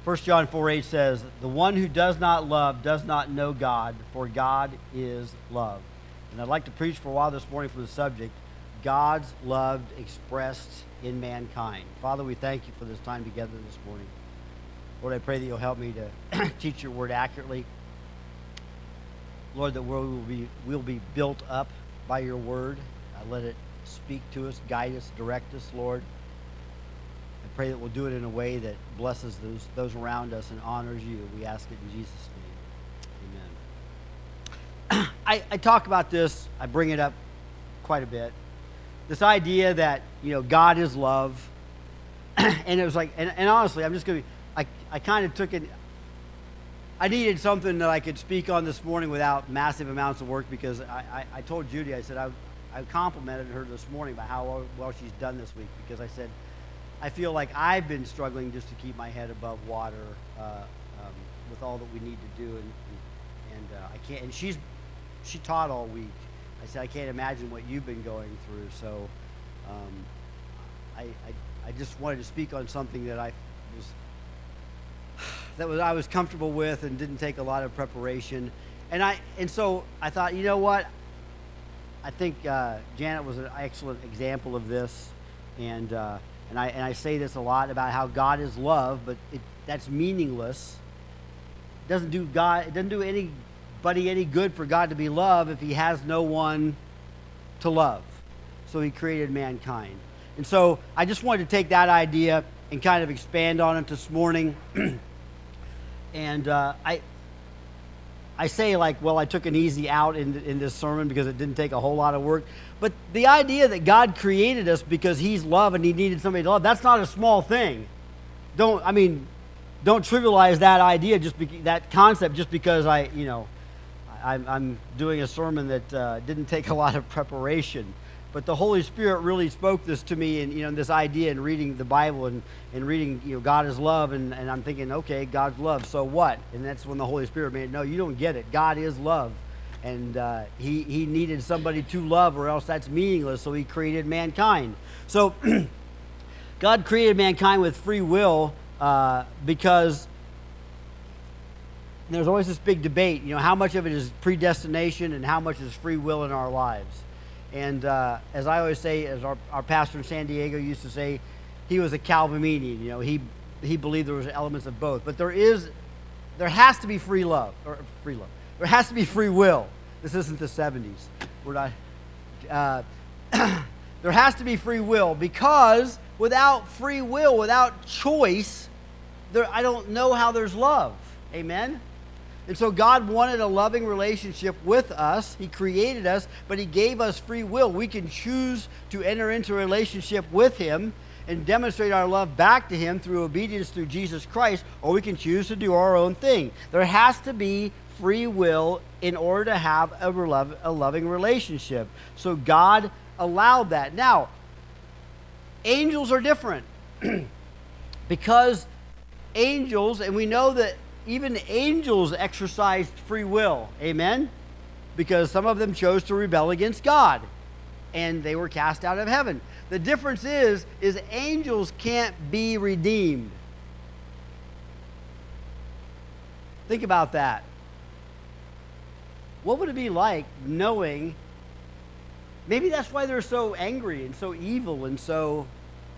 1 John 4:8 says, "The one who does not love does not know God, for God is love." And I'd like to preach for a while this morning from the subject, God's love expressed in mankind. Father, we thank you for this time together this morning. Lord, I pray that you'll help me to teach your word accurately. Lord, that we'll be built up by your word. Let it speak to us, guide us, direct us, Lord. I pray that we'll do it in a way that blesses those around us and honors you. We ask it in Jesus' name. Amen. I talk about this, I bring it up quite a bit. This idea that, God is love. And it was like, and honestly, I'm just going to, I kind of took it, I needed something that I could speak on this morning without massive amounts of work, because I told Judy, I said, I complimented her this morning about how well she's done this week, because I said, I feel like I've been struggling just to keep my head above water with all that we need to do, and I can't. And she taught all week. I said I can't imagine what you've been going through. So I just wanted to speak on something that I was comfortable with and didn't take a lot of preparation. And so I thought, you know what? I think Janet was an excellent example of this, and I say this a lot about how God is love, but that's meaningless. It doesn't do anybody any good for God to be love if he has no one to love. So he created mankind. And so I just wanted to take that idea and kind of expand on it this morning. And I say like, well, I took an easy out in this sermon because it didn't take a whole lot of work. But the idea that God created us because he's love and he needed somebody to love, that's not a small thing. Don't trivialize that idea, that concept, just because I'm doing a sermon that didn't take a lot of preparation. But the Holy Spirit really spoke this to me, and this idea in reading the Bible and reading, God is love, and I'm thinking, okay, God's love, so what? And that's when the Holy Spirit made it, no, you don't get it. God is love, and he needed somebody to love, or else that's meaningless. So he created mankind. So God created mankind with free will because there's always this big debate, how much of it is predestination and how much is free will in our lives. And as I always say, as our pastor in San Diego used to say, he was a Calvinian. He believed there was elements of both. But there has to be free love. There has to be free will. This isn't the 70s. We're not. There has to be free will, because without free will, without choice, I don't know how there's love. Amen? And so God wanted a loving relationship with us. He created us, but he gave us free will. We can choose to enter into a relationship with him and demonstrate our love back to him through obedience through Jesus Christ, or we can choose to do our own thing. There has to be free will in order to have a loving relationship. So God allowed that. Now, angels are different because angels, and we know that even angels exercised free will. Amen? Because some of them chose to rebel against God, and they were cast out of heaven. The difference is angels can't be redeemed. Think about that. What would it be like knowing, maybe that's why they're so angry and so evil and so...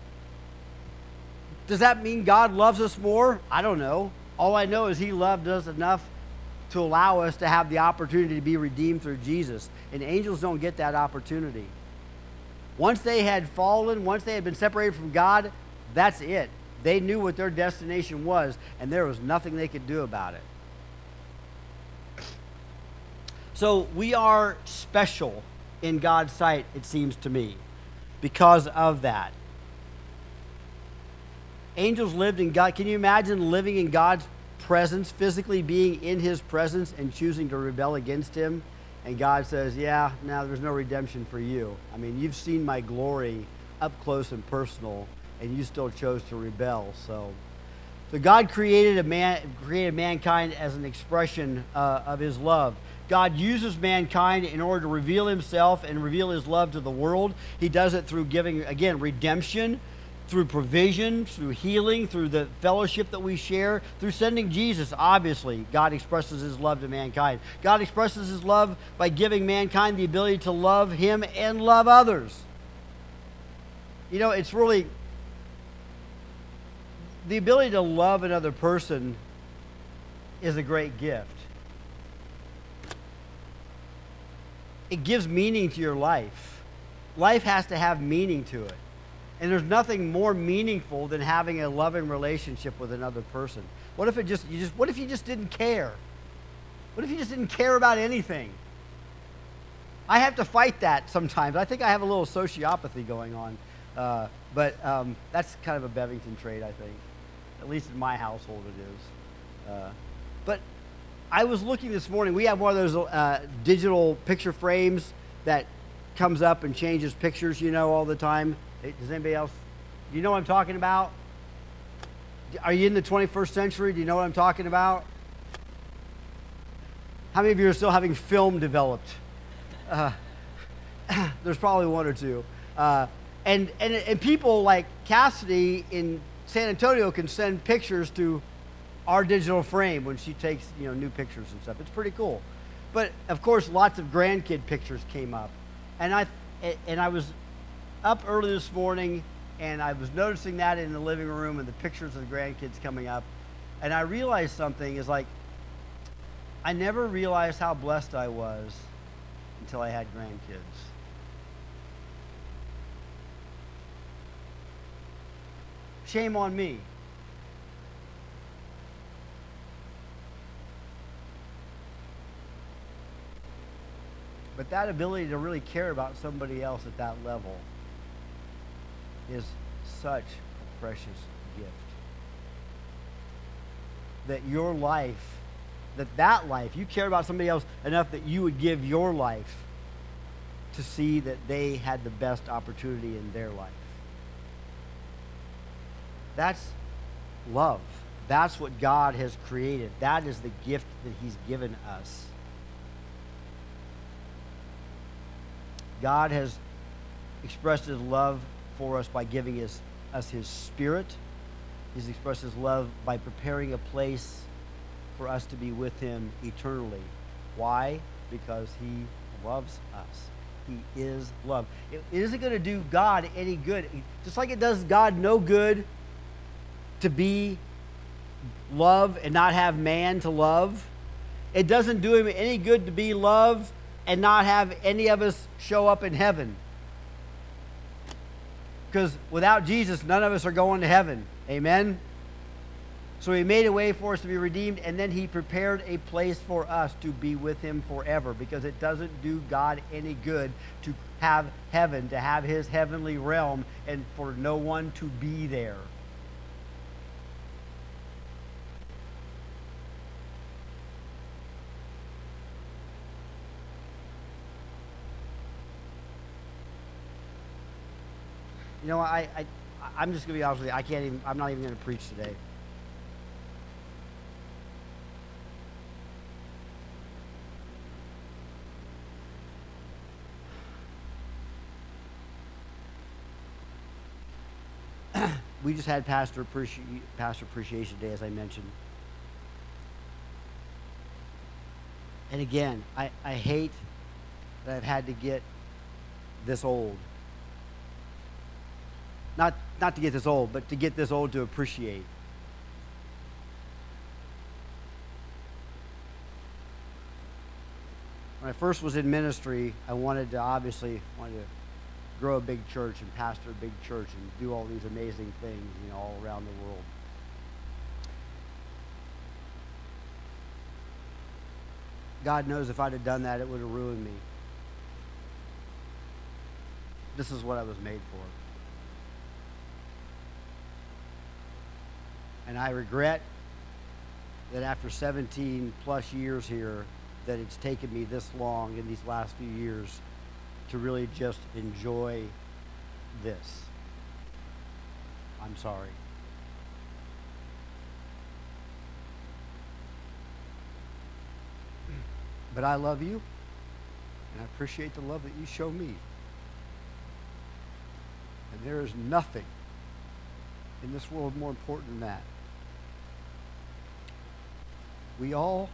Does that mean God loves us more? I don't know. All I know is he loved us enough to allow us to have the opportunity to be redeemed through Jesus. And angels don't get that opportunity. Once they had fallen, once they had been separated from God, that's it. They knew what their destination was, and there was nothing they could do about it. So we are special in God's sight, it seems to me, because of that. Angels lived in God. Can you imagine living in God's presence, physically being in his presence and choosing to rebel against him? And God says, yeah, now there's no redemption for you. I mean, you've seen my glory up close and personal, and you still chose to rebel. So God created mankind as an expression of his love. God uses mankind in order to reveal himself and reveal his love to the world. He does it through giving, again, redemption. through provision, through healing, through the fellowship that we share, through sending Jesus. Obviously, God expresses his love to mankind. God expresses his love by giving mankind the ability to love him and love others. You know, it's really the ability to love another person is a great gift. It gives meaning to your life. Life has to have meaning to it. And there's nothing more meaningful than having a loving relationship with another person. What if what if you just didn't care? What if you just didn't care about anything? I have to fight that sometimes. I think I have a little sociopathy going on. But that's kind of a Bevington trait, I think. At least in my household it is. But I was looking this morning. We have one of those digital picture frames that comes up and changes pictures, you know, all the time. Does anybody else? Do you know what I'm talking about? Are you in the 21st century? Do you know what I'm talking about? How many of you are still having film developed? There's probably one or two. And people like Cassidy in San Antonio can send pictures to our digital frame when she takes, you know, new pictures and stuff. It's pretty cool. But of course, lots of grandkid pictures came up, and I was up early this morning, and I was noticing that in the living room and the pictures of the grandkids coming up, and I realized something is like, I never realized how blessed I was until I had grandkids. Shame on me. But that ability to really care about somebody else at that level is such a precious gift. That your life, that life, you care about somebody else enough that you would give your life to see that they had the best opportunity in their life. That's love. That's what God has created. That is the gift that he's given us. God has expressed his love for us by giving us his Spirit. He's expressed his love by preparing a place for us to be with him eternally. Why? Because he loves us. He is love. It isn't going to do God any good. Just like it does God no good to be love and not have man to love, it doesn't do him any good to be love and not have any of us show up in heaven. Because without Jesus, none of us are going to heaven. Amen? So he made a way for us to be redeemed, and then he prepared a place for us to be with him forever, because it doesn't do God any good to have heaven, to have his heavenly realm, and for no one to be there. You know, I'm just going to be honest with you. I'm not even going to preach today. We just had Pastor Appreciation Day, as I mentioned. And again, I hate that I've had to get this old. Not to get this old, but to get this old to appreciate. When I first was in ministry, I wanted to grow a big church and pastor a big church and do all these amazing things, you know, all around the world. God knows if I'd have done that, it would have ruined me. This is what I was made for. And I regret that after 17 plus years here, that it's taken me this long in these last few years to really just enjoy this. I'm sorry. But I love you, and I appreciate the love that you show me. And there is nothing in this world more important than that. We all,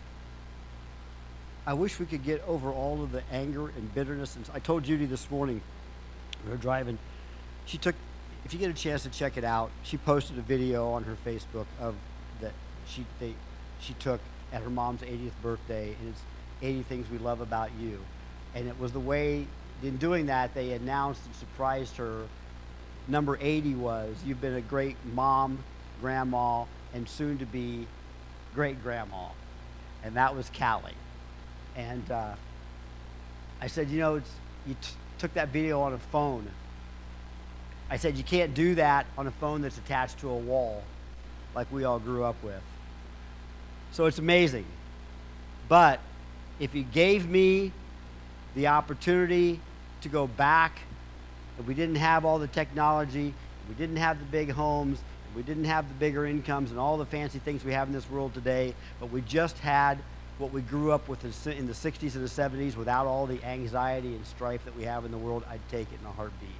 I wish we could get over all of the anger and bitterness. And I told Judy this morning, we were driving, she took, if you get a chance to check it out, she posted a video on her Facebook of that she took at her mom's 80th birthday, and it's 80 Things We Love About You. And it was the way, in doing that, they announced and surprised her. Number 80 was, you've been a great mom, grandma, and soon to be great grandma. And that was Callie. And I said, you know, you took that video on a phone. I said, you can't do that on a phone that's attached to a wall like we all grew up with. So it's amazing. But if you gave me the opportunity to go back, and we didn't have all the technology, we didn't have the big homes, we didn't have the bigger incomes and all the fancy things we have in this world today, but we just had what we grew up with in the 60s and the 70s without all the anxiety and strife that we have in the world, I'd take it in a heartbeat.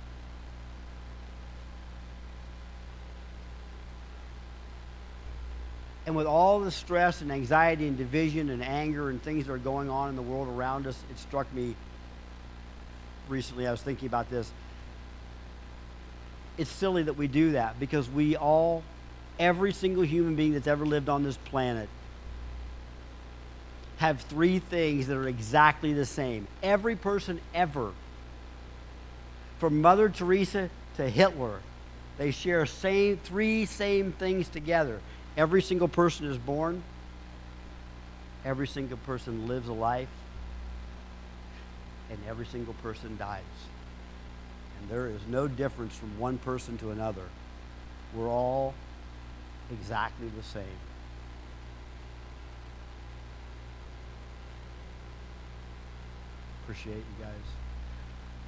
And with all the stress and anxiety and division and anger and things that are going on in the world around us, it struck me recently, I was thinking about this. It's silly that we do that because we all, every single human being that's ever lived on this planet, have three things that are exactly the same. Every person ever, from Mother Teresa to Hitler, they share three same things together. Every single person is born. Every single person lives a life. And every single person dies. And there is no difference from one person to another. We're all exactly the same. Appreciate you guys.